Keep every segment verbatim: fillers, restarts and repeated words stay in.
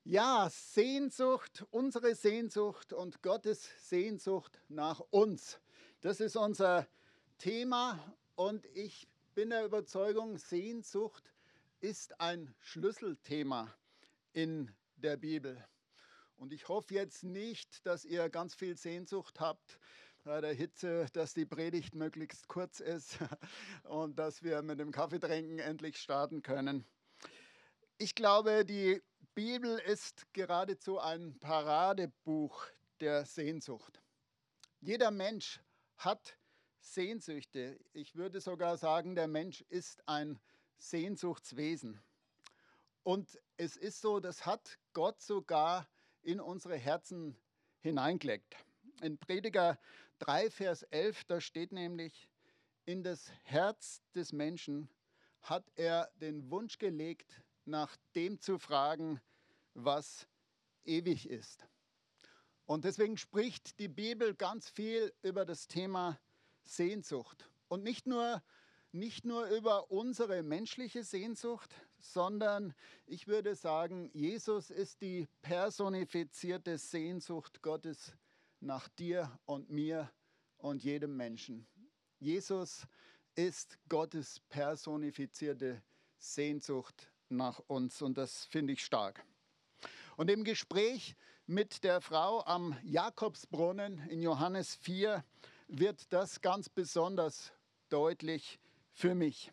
Ja, Sehnsucht, unsere Sehnsucht und Gottes Sehnsucht nach uns. Das ist unser Thema und ich bin der Überzeugung, Sehnsucht ist ein Schlüsselthema in der Bibel. Und ich hoffe jetzt nicht, dass ihr ganz viel Sehnsucht habt bei der Hitze, dass die Predigt möglichst kurz ist und dass wir mit dem Kaffeetrinken endlich starten können. Ich glaube, die Bibel ist geradezu ein Paradebuch der Sehnsucht. Jeder Mensch hat Sehnsüchte. Ich würde sogar sagen, der Mensch ist ein Sehnsuchtswesen. Und es ist so, das hat Gott sogar in unsere Herzen hineingelegt. In Prediger drei, Vers elf, da steht nämlich, in das Herz des Menschen hat er den Wunsch gelegt, nach dem zu fragen, was ewig ist. Und deswegen spricht die Bibel ganz viel über das Thema Sehnsucht. Und nicht nur, nicht nur über unsere menschliche Sehnsucht, sondern ich würde sagen, Jesus ist die personifizierte Sehnsucht Gottes nach dir und mir und jedem Menschen. Jesus ist Gottes personifizierte Sehnsucht nach uns und das finde ich stark. Und im Gespräch mit der Frau am Jakobsbrunnen in Johannes vier wird das ganz besonders deutlich für mich.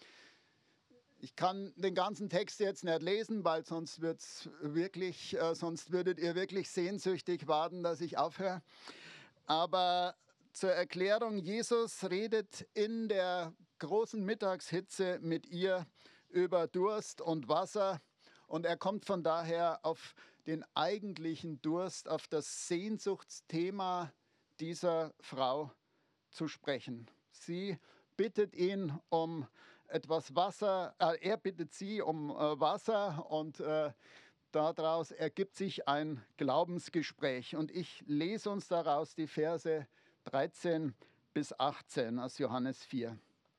Ich kann den ganzen Text jetzt nicht lesen, weil sonst, wird's wirklich, äh, sonst würdet ihr wirklich sehnsüchtig warten, dass ich aufhöre. Aber zur Erklärung, Jesus redet in der großen Mittagshitze mit ihr über Durst und Wasser und er kommt von daher auf den eigentlichen Durst, auf das Sehnsuchtsthema dieser Frau zu sprechen. Sie bittet ihn um etwas Wasser, äh, er bittet sie um äh, Wasser und äh, daraus ergibt sich ein Glaubensgespräch. Und ich lese uns daraus die Verse dreizehn bis achtzehn aus Johannes vier.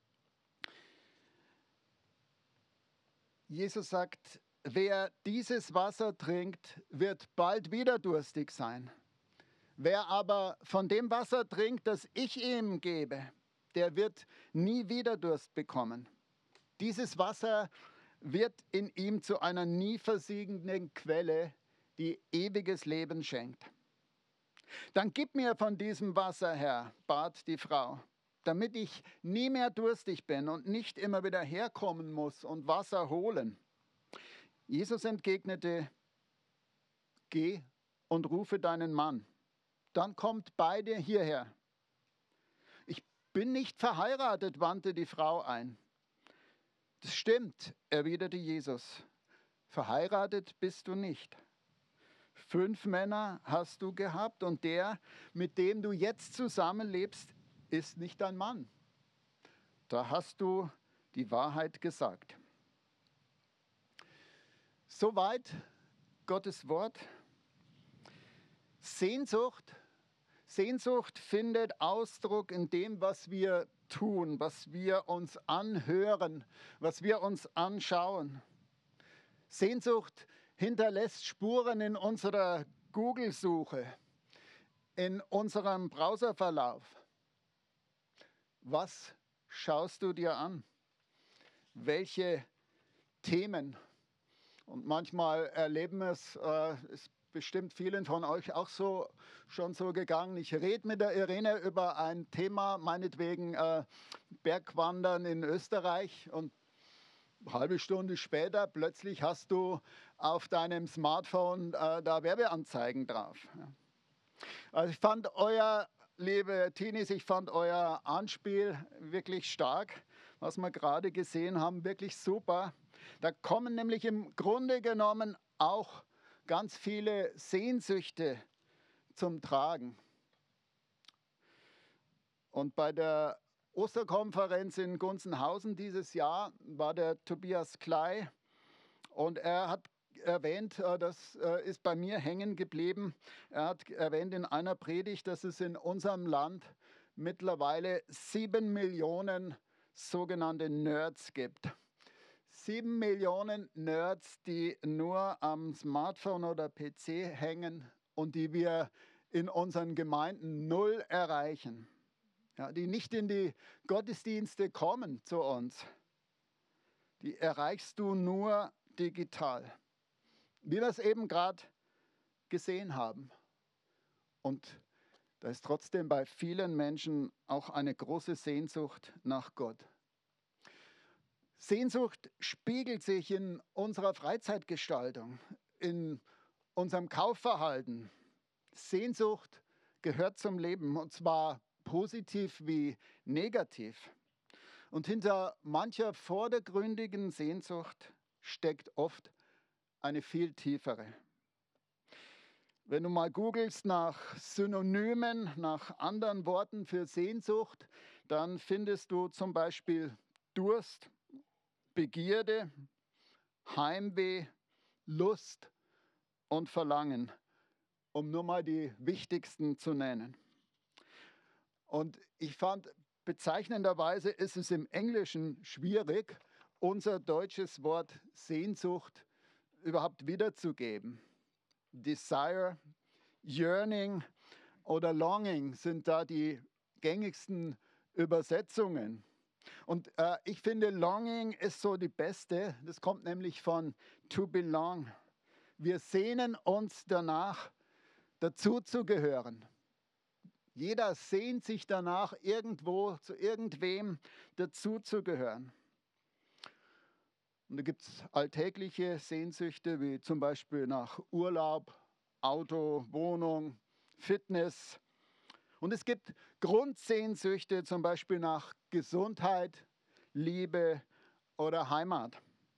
Jesus sagt, wer dieses Wasser trinkt, wird bald wieder durstig sein. Wer aber von dem Wasser trinkt, das ich ihm gebe, der wird nie wieder Durst bekommen. Dieses Wasser wird in ihm zu einer nie versiegenden Quelle, die ewiges Leben schenkt. Dann gib mir von diesem Wasser, Herr, bat die Frau, damit ich nie mehr durstig bin und nicht immer wieder herkommen muss und Wasser holen. Jesus entgegnete, geh und rufe deinen Mann, dann kommt beide hierher. Ich bin nicht verheiratet, wandte die Frau ein. Das stimmt, erwiderte Jesus, verheiratet bist du nicht. Fünf Männer hast du gehabt und der, mit dem du jetzt zusammenlebst, ist nicht dein Mann. Da hast du die Wahrheit gesagt. Soweit Gottes Wort. Sehnsucht, Sehnsucht findet Ausdruck in dem, was wir tun, was wir uns anhören, was wir uns anschauen. Sehnsucht hinterlässt Spuren in unserer Google-Suche, in unserem Browserverlauf. Was schaust du dir an? Welche Themen? Und manchmal erleben wir es, äh, ist bestimmt vielen von euch auch so schon so gegangen. Ich rede mit der Irene über ein Thema, meinetwegen äh, Bergwandern in Österreich und eine halbe Stunde später plötzlich hast du auf deinem Smartphone äh, da Werbeanzeigen drauf. Also ich fand euer, liebe Teenies, ich fand euer Anspiel wirklich stark, was wir gerade gesehen haben, wirklich super. Da kommen nämlich im Grunde genommen auch ganz viele Sehnsüchte zum Tragen. Und bei der Osterkonferenz in Gunzenhausen dieses Jahr war der Tobias Klei und er hat erwähnt, das ist bei mir hängen geblieben, er hat erwähnt in einer Predigt, dass es in unserem Land mittlerweile sieben Millionen sogenannte Nerds gibt. Sieben Millionen Nerds, die nur am Smartphone oder P C hängen und die wir in unseren Gemeinden null erreichen. Ja, die nicht in die Gottesdienste kommen zu uns. Die erreichst du nur digital. Wie wir es eben gerade gesehen haben. Und da ist trotzdem bei vielen Menschen auch eine große Sehnsucht nach Gott. Sehnsucht spiegelt sich in unserer Freizeitgestaltung, in unserem Kaufverhalten. Sehnsucht gehört zum Leben, und zwar positiv wie negativ. Und hinter mancher vordergründigen Sehnsucht steckt oft eine viel tiefere. Wenn du mal googelst nach Synonymen, nach anderen Worten für Sehnsucht, dann findest du zum Beispiel Durst, Begierde, Heimweh, Lust und Verlangen, um nur mal die wichtigsten zu nennen. Und ich fand, bezeichnenderweise ist es im Englischen schwierig, unser deutsches Wort Sehnsucht überhaupt wiederzugeben. Desire, Yearning oder Longing sind da die gängigsten Übersetzungen. Und äh, ich finde, Longing ist so die beste. Das kommt nämlich von to belong. Wir sehnen uns danach, dazuzugehören. Jeder sehnt sich danach, irgendwo zu irgendwem dazuzugehören. Und da gibt es alltägliche Sehnsüchte, wie zum Beispiel nach Urlaub, Auto, Wohnung, Fitness. Und es gibt Grundsehnsüchte, zum Beispiel nach Gesundheit, Liebe oder Heimat.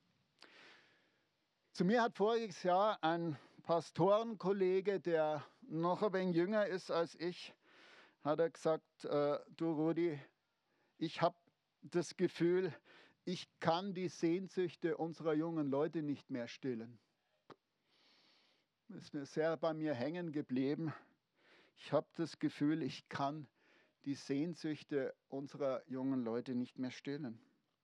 Zu mir hat voriges Jahr ein Pastorenkollege, der noch ein wenig jünger ist als ich, hat er gesagt, äh, du Rudi, ich habe das Gefühl, ich kann die Sehnsüchte unserer jungen Leute nicht mehr stillen. Das ist mir sehr bei mir hängen geblieben. Ich habe das Gefühl, ich kann die Sehnsüchte unserer jungen Leute nicht mehr stillen.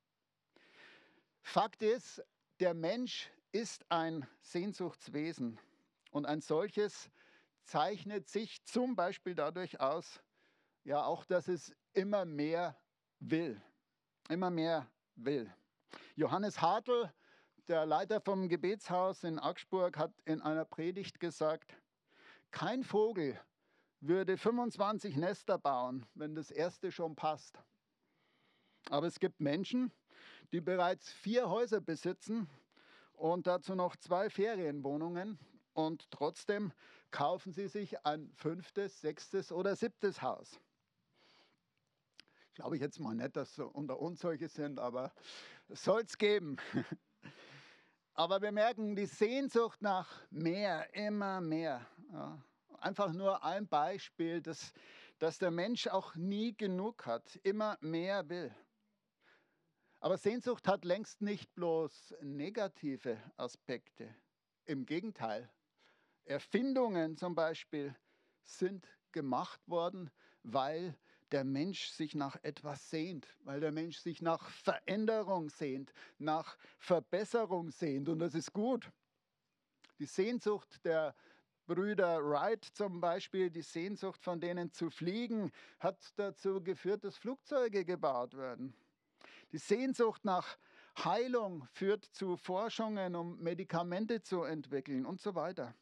Fakt ist, der Mensch ist ein Sehnsuchtswesen. Und ein solches zeichnet sich zum Beispiel dadurch aus, ja auch, dass es immer mehr will. Immer mehr will. Johannes Hartl, der Leiter vom Gebetshaus in Augsburg, hat in einer Predigt gesagt, kein Vogel würde fünfundzwanzig Nester bauen, wenn das erste schon passt. Aber es gibt Menschen, die bereits vier Häuser besitzen und dazu noch zwei Ferienwohnungen und trotzdem kaufen sie sich ein fünftes, sechstes oder siebtes Haus. Glaube ich jetzt mal nicht, dass so unter uns solche sind, aber es soll es geben. Aber wir merken die Sehnsucht nach mehr, immer mehr. Ja. Einfach nur ein Beispiel, dass, dass der Mensch auch nie genug hat, immer mehr will. Aber Sehnsucht hat längst nicht bloß negative Aspekte. Im Gegenteil, Erfindungen zum Beispiel sind gemacht worden, weil der Mensch sich nach etwas sehnt, weil der Mensch sich nach Veränderung sehnt, nach Verbesserung sehnt. Und das ist gut. Die Sehnsucht der Brüder Wright zum Beispiel, die Sehnsucht von denen zu fliegen, hat dazu geführt, dass Flugzeuge gebaut werden. Die Sehnsucht nach Heilung führt zu Forschungen, um Medikamente zu entwickeln und so weiter.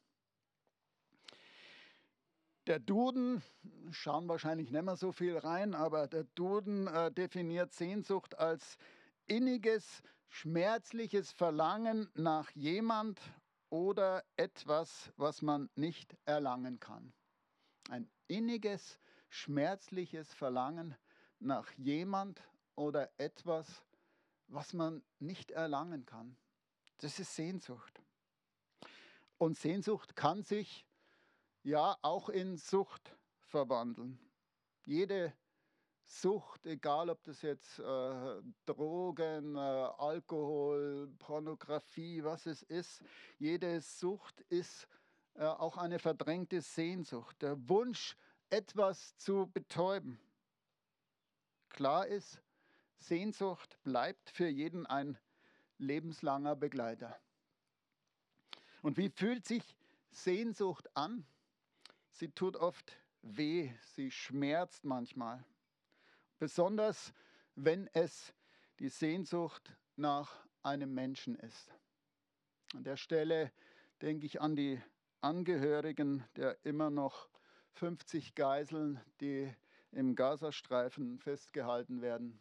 Der Duden, schauen wahrscheinlich nicht mehr so viel rein, aber der Duden äh, definiert Sehnsucht als inniges, schmerzliches Verlangen nach jemand oder etwas, was man nicht erlangen kann. Ein inniges, schmerzliches Verlangen nach jemand oder etwas, was man nicht erlangen kann. Das ist Sehnsucht. Und Sehnsucht kann sich ja auch in Sucht verwandeln. Jede Sucht, egal ob das jetzt äh, Drogen, äh, Alkohol, Pornografie, was es ist, jede Sucht ist äh, auch eine verdrängte Sehnsucht, der Wunsch, etwas zu betäuben. Klar ist, Sehnsucht bleibt für jeden ein lebenslanger Begleiter. Und wie fühlt sich Sehnsucht an? Sie tut oft weh, sie schmerzt manchmal. Besonders wenn es die Sehnsucht nach einem Menschen ist. An der Stelle denke ich an die Angehörigen der immer noch fünfzig Geiseln, die im Gazastreifen festgehalten werden.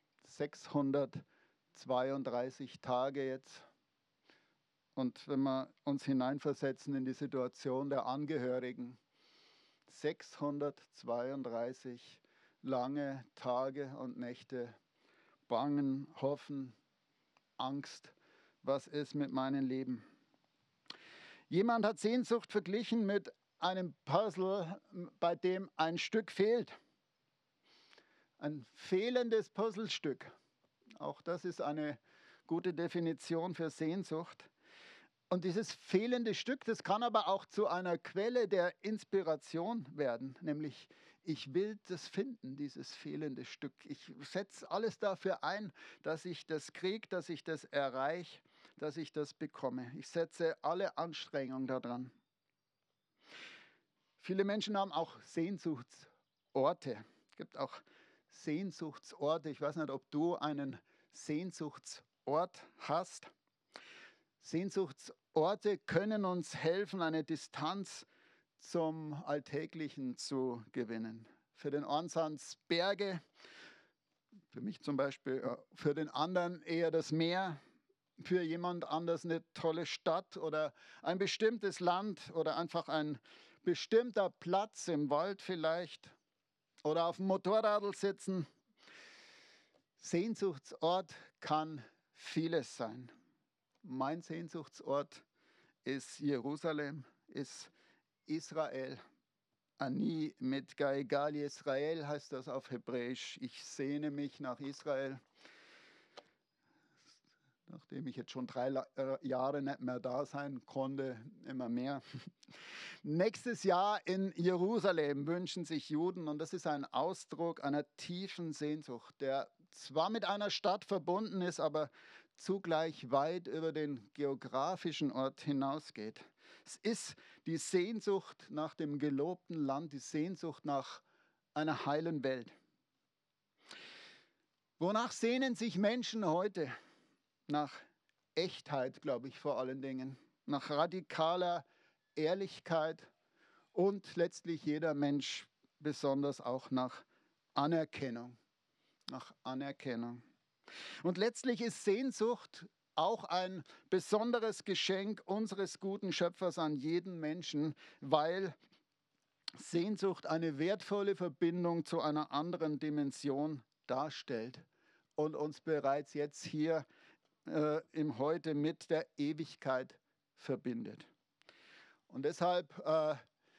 sechshundertzweiunddreißig Tage jetzt. Und wenn wir uns hineinversetzen in die Situation der Angehörigen, sechshundertzweiunddreißig lange Tage und Nächte, Bangen, Hoffen, Angst, was ist mit meinem Leben? Jemand hat Sehnsucht verglichen mit einem Puzzle, bei dem ein Stück fehlt. Ein fehlendes Puzzlestück. Auch das ist eine gute Definition für Sehnsucht. Und dieses fehlende Stück, das kann aber auch zu einer Quelle der Inspiration werden. Nämlich, ich will das finden, dieses fehlende Stück. Ich setze alles dafür ein, dass ich das kriege, dass ich das erreiche, dass ich das bekomme. Ich setze alle Anstrengungen daran. Viele Menschen haben auch Sehnsuchtsorte. Es gibt auch Sehnsuchtsorte. Ich weiß nicht, ob du einen Sehnsuchtsort hast. Sehnsuchtsorte können uns helfen, eine Distanz zum Alltäglichen zu gewinnen. Für den einen sind es Berge, für mich zum Beispiel, für den anderen eher das Meer, für jemand anders eine tolle Stadt oder ein bestimmtes Land oder einfach ein bestimmter Platz im Wald vielleicht oder auf dem Motorradl sitzen. Sehnsuchtsort kann vieles sein. Mein Sehnsuchtsort ist Jerusalem, ist Israel. Ani mit Gaigal Israel heißt das auf Hebräisch. Ich sehne mich nach Israel. Nachdem ich jetzt schon drei Jahre nicht mehr da sein konnte, immer mehr. Nächstes Jahr in Jerusalem wünschen sich Juden, und das ist ein Ausdruck einer tiefen Sehnsucht, der zwar mit einer Stadt verbunden ist, aber zugleich weit über den geografischen Ort hinausgeht. Es ist die Sehnsucht nach dem gelobten Land, die Sehnsucht nach einer heilen Welt. Wonach sehnen sich Menschen heute? Nach Echtheit, glaube ich, vor allen Dingen. Nach radikaler Ehrlichkeit und letztlich jeder Mensch besonders auch nach Anerkennung. Nach Anerkennung. Und letztlich ist Sehnsucht auch ein besonderes Geschenk unseres guten Schöpfers an jeden Menschen, weil Sehnsucht eine wertvolle Verbindung zu einer anderen Dimension darstellt und uns bereits jetzt hier äh, im Heute mit der Ewigkeit verbindet. Und deshalb äh,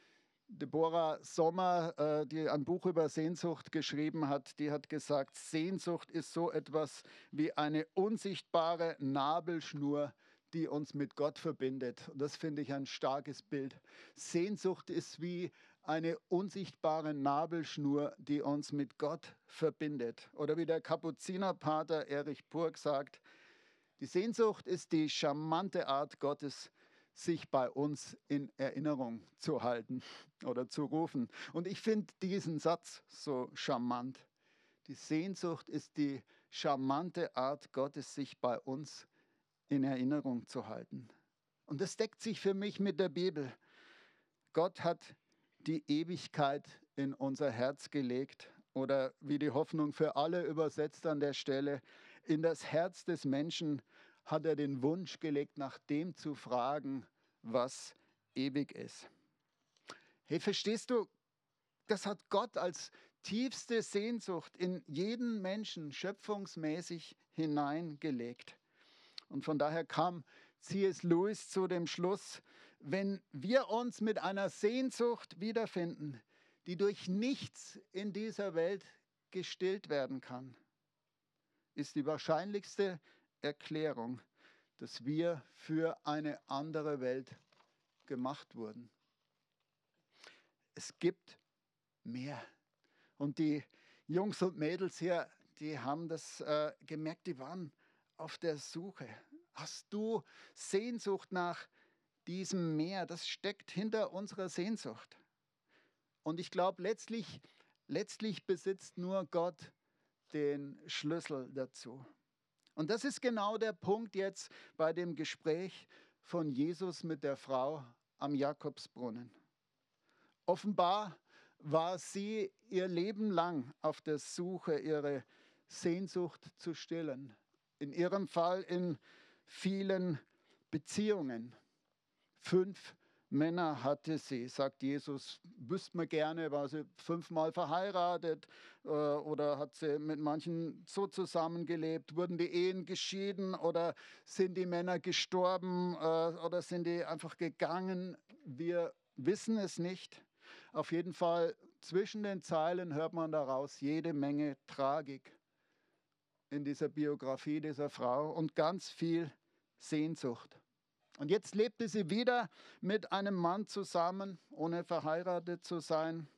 Deborah Sommer, äh, die ein Buch über Sehnsucht geschrieben hat, die hat gesagt, Sehnsucht ist so etwas wie eine unsichtbare Nabelschnur, die uns mit Gott verbindet. Und das finde ich ein starkes Bild. Sehnsucht ist wie eine unsichtbare Nabelschnur, die uns mit Gott verbindet. Oder wie der Kapuzinerpater Erich Burg sagt, die Sehnsucht ist die charmante Art Gottes, sich bei uns in Erinnerung zu halten oder zu rufen. Und ich finde diesen Satz so charmant. Die Sehnsucht ist die charmante Art Gottes, sich bei uns in Erinnerung zu halten. Und das deckt sich für mich mit der Bibel. Gott hat die Ewigkeit in unser Herz gelegt oder wie die Hoffnung für alle übersetzt an der Stelle, in das Herz des Menschen hat er den Wunsch gelegt, nach dem zu fragen, was ewig ist. Hey, verstehst du, das hat Gott als tiefste Sehnsucht in jeden Menschen schöpfungsmäßig hineingelegt. Und von daher kam C S Lewis zu dem Schluss, wenn wir uns mit einer Sehnsucht wiederfinden, die durch nichts in dieser Welt gestillt werden kann, ist die wahrscheinlichste Erklärung, dass wir für eine andere Welt gemacht wurden. Es gibt mehr. Und die Jungs und Mädels hier, die haben das äh, gemerkt, die waren auf der Suche. Hast du Sehnsucht nach diesem Meer? Das steckt hinter unserer Sehnsucht. Und ich glaube, letztlich, letztlich besitzt nur Gott den Schlüssel dazu. Und das ist genau der Punkt jetzt bei dem Gespräch von Jesus mit der Frau am Jakobsbrunnen. Offenbar war sie ihr Leben lang auf der Suche, ihre Sehnsucht zu stillen. In ihrem Fall in vielen Beziehungen. Fünf Männer hatte sie, sagt Jesus. Wüsste man gerne, war sie fünfmal verheiratet äh, oder hat sie mit manchen so zusammengelebt? Wurden die Ehen geschieden oder sind die Männer gestorben äh, oder sind die einfach gegangen? Wir wissen es nicht. Auf jeden Fall zwischen den Zeilen hört man daraus jede Menge Tragik in dieser Biografie dieser Frau und ganz viel Sehnsucht. Und jetzt lebte sie wieder mit einem Mann zusammen, ohne verheiratet zu sein.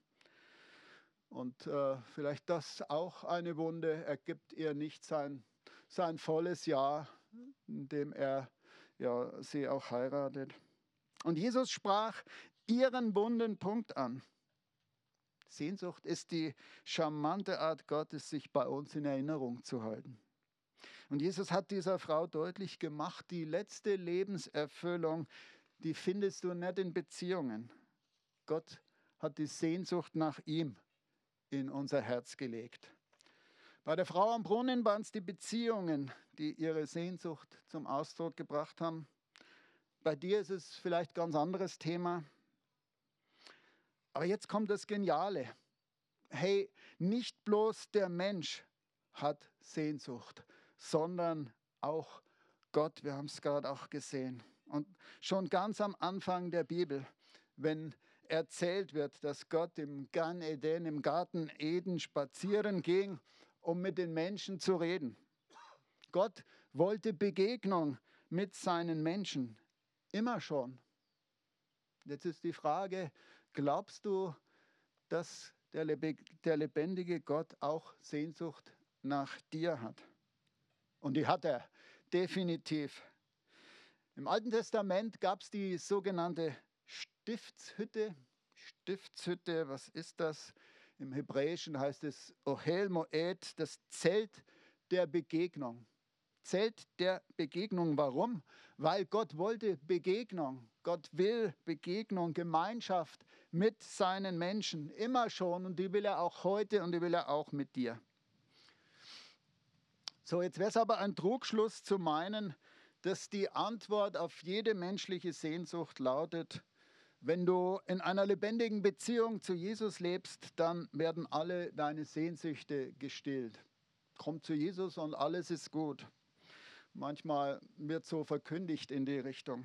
Und äh, vielleicht das auch eine Wunde. Er gibt ihr nicht sein, sein volles Ja, in dem er ja, sie auch heiratet. Und Jesus sprach ihren wunden Punkt an. Sehnsucht ist die charmante Art Gottes, sich bei uns in Erinnerung zu halten. Und Jesus hat dieser Frau deutlich gemacht, die letzte Lebenserfüllung, die findest du nicht in Beziehungen. Gott hat die Sehnsucht nach ihm in unser Herz gelegt. Bei der Frau am Brunnen waren es die Beziehungen, die ihre Sehnsucht zum Ausdruck gebracht haben. Bei dir ist es vielleicht ein ganz anderes Thema. Aber jetzt kommt das Geniale. Hey, nicht bloß der Mensch hat Sehnsucht, sondern auch Gott. Wir haben es gerade auch gesehen. Und schon ganz am Anfang der Bibel, wenn erzählt wird, dass Gott im Gan Eden, im Garten Eden spazieren ging, um mit den Menschen zu reden. Gott wollte Begegnung mit seinen Menschen, immer schon. Jetzt ist die Frage, glaubst du, dass der lebendige Gott auch Sehnsucht nach dir hat? Und die hat er, definitiv. Im Alten Testament gab es die sogenannte Stiftshütte. Stiftshütte, was ist das? Im Hebräischen heißt es Ohel Moed, das Zelt der Begegnung. Zelt der Begegnung. Warum? Weil Gott wollte Begegnung. Gott will Begegnung, Gemeinschaft mit seinen Menschen. Immer schon. Und die will er auch heute und die will er auch mit dir. So, jetzt wäre es aber ein Trugschluss zu meinen, dass die Antwort auf jede menschliche Sehnsucht lautet, wenn du in einer lebendigen Beziehung zu Jesus lebst, dann werden alle deine Sehnsüchte gestillt. Komm zu Jesus und alles ist gut. Manchmal wird so verkündigt in die Richtung.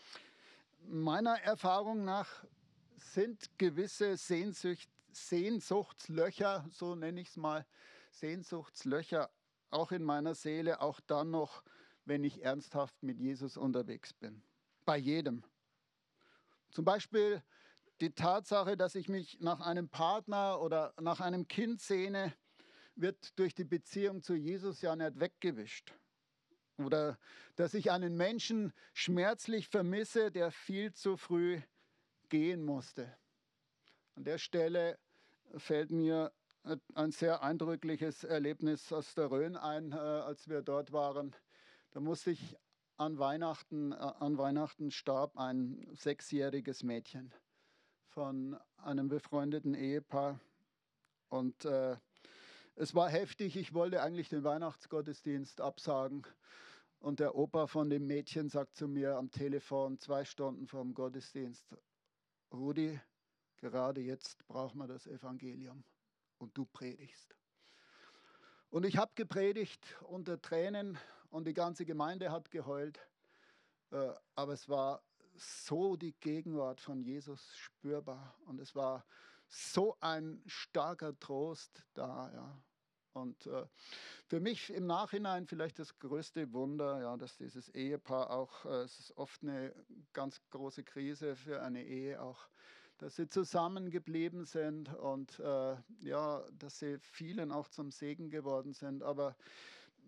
Meiner Erfahrung nach sind gewisse Sehnsucht, Sehnsuchtslöcher, so nenne ich es mal, Sehnsuchtslöcher auch in meiner Seele, auch dann noch, wenn ich ernsthaft mit Jesus unterwegs bin. Bei jedem. Zum Beispiel die Tatsache, dass ich mich nach einem Partner oder nach einem Kind sehne, wird durch die Beziehung zu Jesus ja nicht weggewischt. Oder dass ich einen Menschen schmerzlich vermisse, der viel zu früh gehen musste. An der Stelle fällt mir ein sehr eindrückliches Erlebnis aus der Rhön ein, als wir dort waren. Da musste ich an Weihnachten, an Weihnachten starb ein sechsjähriges Mädchen von einem befreundeten Ehepaar. Und äh, es war heftig. Ich wollte eigentlich den Weihnachtsgottesdienst absagen. Und der Opa von dem Mädchen sagt zu mir am Telefon, zwei Stunden vor dem Gottesdienst: Rudi, gerade jetzt brauchen wir das Evangelium und du predigst. Und ich habe gepredigt unter Tränen und die ganze Gemeinde hat geheult. Äh, aber es war so die Gegenwart von Jesus spürbar und es war so ein starker Trost da. Ja. Und äh, für mich im Nachhinein vielleicht das größte Wunder, ja, dass dieses Ehepaar auch, äh, es ist oft eine ganz große Krise für eine Ehe auch, dass sie zusammengeblieben sind und äh, ja, dass sie vielen auch zum Segen geworden sind. Aber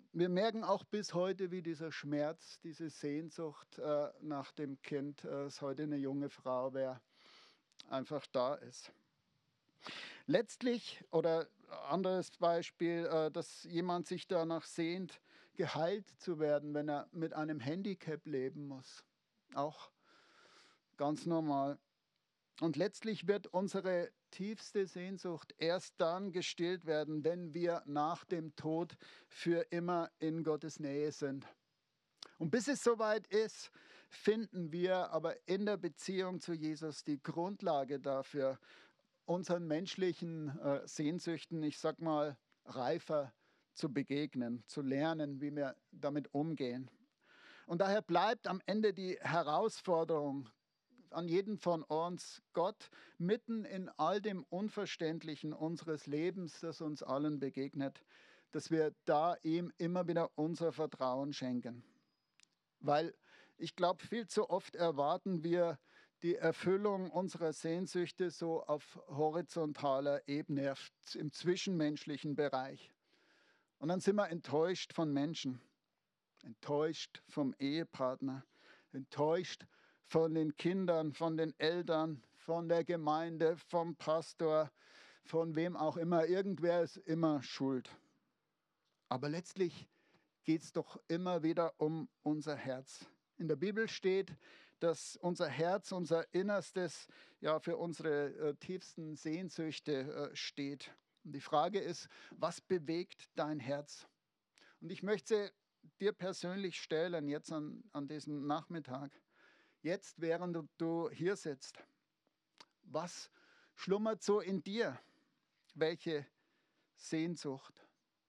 wir merken auch bis heute, wie dieser Schmerz, diese Sehnsucht äh, nach dem Kind, äh, es heute eine junge Frau wäre, einfach da ist. Letztlich, oder anderes Beispiel, äh, dass jemand sich danach sehnt, geheilt zu werden, wenn er mit einem Handicap leben muss. Auch ganz normal. Und letztlich wird unsere tiefste Sehnsucht erst dann gestillt werden, wenn wir nach dem Tod für immer in Gottes Nähe sind. Und bis es soweit ist, finden wir aber in der Beziehung zu Jesus die Grundlage dafür, unseren menschlichen äh, Sehnsüchten, ich sag mal, reifer zu begegnen, zu lernen, wie wir damit umgehen. Und daher bleibt am Ende die Herausforderung an jeden von uns, Gott mitten in all dem Unverständlichen unseres Lebens, das uns allen begegnet, dass wir da ihm immer wieder unser Vertrauen schenken. Weil ich glaube, viel zu oft erwarten wir die Erfüllung unserer Sehnsüchte so auf horizontaler Ebene, im zwischenmenschlichen Bereich. Und dann sind wir enttäuscht von Menschen, enttäuscht vom Ehepartner, enttäuscht von den Kindern, von den Eltern, von der Gemeinde, vom Pastor, von wem auch immer. Irgendwer ist immer schuld. Aber letztlich geht es doch immer wieder um unser Herz. In der Bibel steht, dass unser Herz, unser Innerstes, ja für unsere äh, tiefsten Sehnsüchte äh, steht. Und die Frage ist, was bewegt dein Herz? Und ich möchte dir persönlich stellen, jetzt an, an diesem Nachmittag, jetzt während du hier sitzt. Was schlummert so in dir? Welche Sehnsucht?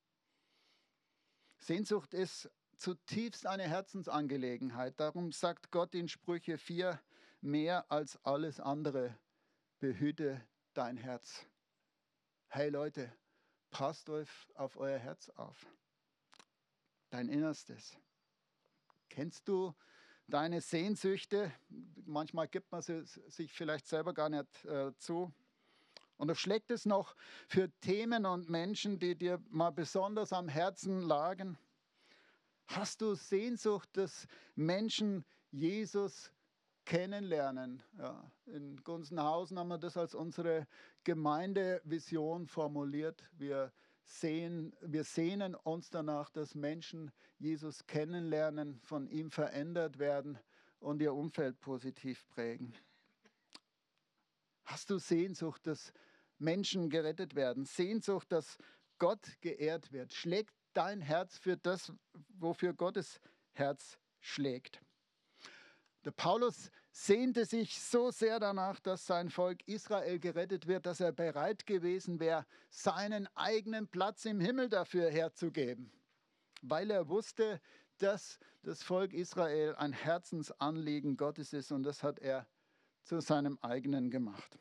Sehnsucht ist zutiefst eine Herzensangelegenheit. Darum sagt Gott in Sprüche vier, mehr als alles andere, behüte dein Herz. Hey Leute, passt euch auf euer Herz auf. Dein Innerstes. Kennst du deine Sehnsüchte? Manchmal gibt man sie sich vielleicht selber gar nicht äh, zu. Und da schlägt es noch für Themen und Menschen, die dir mal besonders am Herzen lagen. Hast du Sehnsucht, dass Menschen Jesus kennenlernen? Ja, in Gunzenhausen haben wir das als unsere Gemeindevision formuliert. Wir, sehen, wir sehnen uns danach, dass Menschen Jesus kennenlernen, von ihm verändert werden und ihr Umfeld positiv prägen. Hast du Sehnsucht, dass Menschen gerettet werden? Sehnsucht, dass Gott geehrt wird? Schlägt dein Herz für das, wofür Gottes Herz schlägt? Der Paulus sehnte sich so sehr danach, dass sein Volk Israel gerettet wird, dass er bereit gewesen wäre, seinen eigenen Platz im Himmel dafür herzugeben, weil er wusste, dass das Volk Israel ein Herzensanliegen Gottes ist, und das hat er zu seinem eigenen gemacht.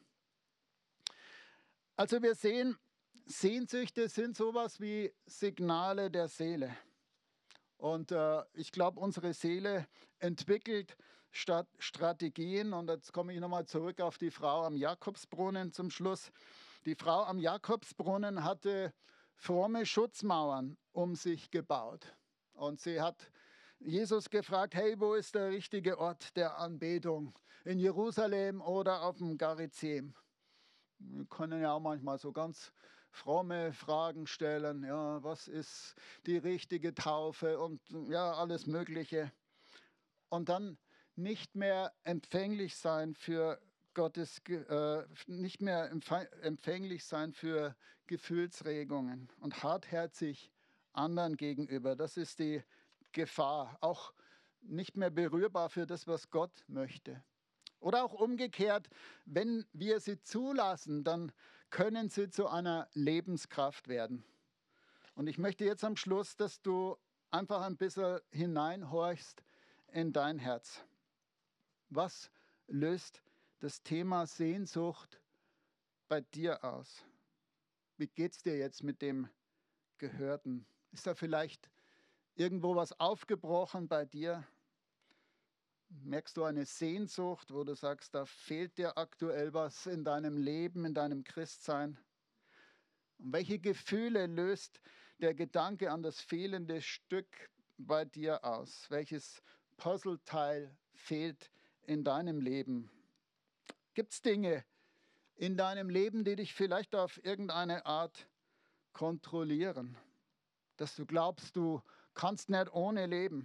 Also wir sehen, Sehnsüchte sind sowas wie Signale der Seele. Und äh, ich glaube, unsere Seele entwickelt statt Strategien. Und jetzt komme ich nochmal zurück auf die Frau am Jakobsbrunnen zum Schluss. Die Frau am Jakobsbrunnen hatte fromme Schutzmauern um sich gebaut. Und sie hat Jesus gefragt, hey, wo ist der richtige Ort der Anbetung? In Jerusalem oder auf dem Garizim? Wir können ja auch manchmal so ganz fromme Fragen stellen. Ja, was ist die richtige Taufe und ja, alles Mögliche. Und dann nicht mehr empfänglich sein für Gottes, äh, nicht mehr empfänglich sein für Gefühlsregungen und hartherzig anderen gegenüber. Das ist die Gefahr. Auch nicht mehr berührbar für das, was Gott möchte. Oder auch umgekehrt, wenn wir sie zulassen, dann können sie zu einer Lebenskraft werden. Und ich möchte jetzt am Schluss, dass du einfach ein bisschen hineinhorchst in dein Herz. Was löst das Thema Sehnsucht bei dir aus? Wie geht es dir jetzt mit dem Gehörten? Ist da vielleicht irgendwo was aufgebrochen bei dir? Merkst du eine Sehnsucht, wo du sagst, da fehlt dir aktuell was in deinem Leben, in deinem Christsein? Und welche Gefühle löst der Gedanke an das fehlende Stück bei dir aus? Welches Puzzleteil fehlt in deinem Leben? Gibt es Dinge in deinem Leben, die dich vielleicht auf irgendeine Art kontrollieren? Dass du glaubst, du kannst nicht ohne leben?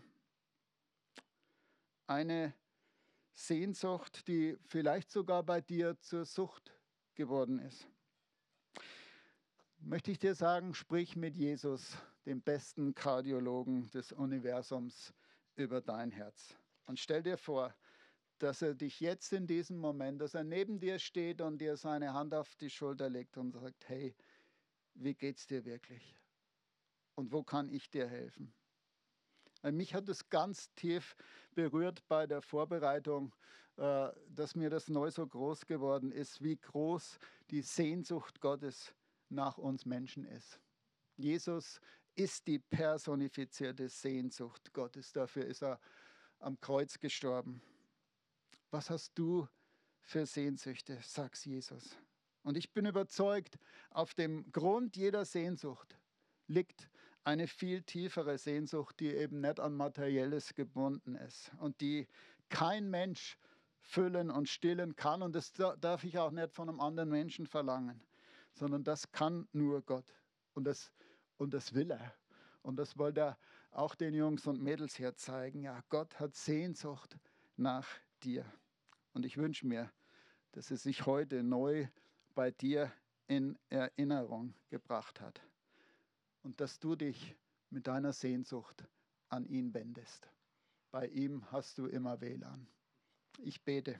Eine Sehnsucht, die vielleicht sogar bei dir zur Sucht geworden ist. Möchte ich dir sagen, sprich mit Jesus, dem besten Kardiologen des Universums, über dein Herz. Und stell dir vor, dass er dich jetzt in diesem Moment, dass er neben dir steht und dir seine Hand auf die Schulter legt und sagt, hey, wie geht's dir wirklich? Und wo kann ich dir helfen? Mich hat es ganz tief berührt bei der Vorbereitung, dass mir das neu so groß geworden ist, wie groß die Sehnsucht Gottes nach uns Menschen ist. Jesus ist die personifizierte Sehnsucht Gottes. Dafür ist er am Kreuz gestorben. Was hast du für Sehnsüchte, sagt Jesus. Und ich bin überzeugt, auf dem Grund jeder Sehnsucht liegt eine viel tiefere Sehnsucht, die eben nicht an Materielles gebunden ist und die kein Mensch füllen und stillen kann. Und das darf ich auch nicht von einem anderen Menschen verlangen, sondern das kann nur Gott. Und das, und das will er. Und das wollte er auch den Jungs und Mädels hier zeigen. Ja, Gott hat Sehnsucht nach dir. Und ich wünsche mir, dass es sich heute neu bei dir in Erinnerung gebracht hat. Und dass du dich mit deiner Sehnsucht an ihn wendest. Bei ihm hast du immer W L A N. Ich bete.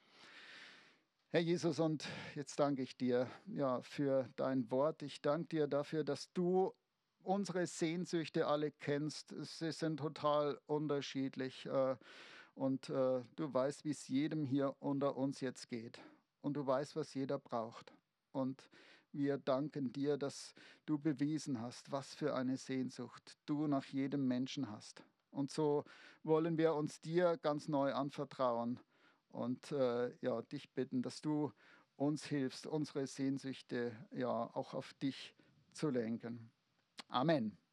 Herr Jesus, und jetzt danke ich dir ja, für dein Wort. Ich danke dir dafür, dass du unsere Sehnsüchte alle kennst. Sie sind total unterschiedlich. Und du weißt, wie es jedem hier unter uns jetzt geht. Und du weißt, was jeder braucht. Und wir danken dir, dass du bewiesen hast, was für eine Sehnsucht du nach jedem Menschen hast. Und so wollen wir uns dir ganz neu anvertrauen und äh, ja, dich bitten, dass du uns hilfst, unsere Sehnsüchte ja auch auf dich zu lenken. Amen.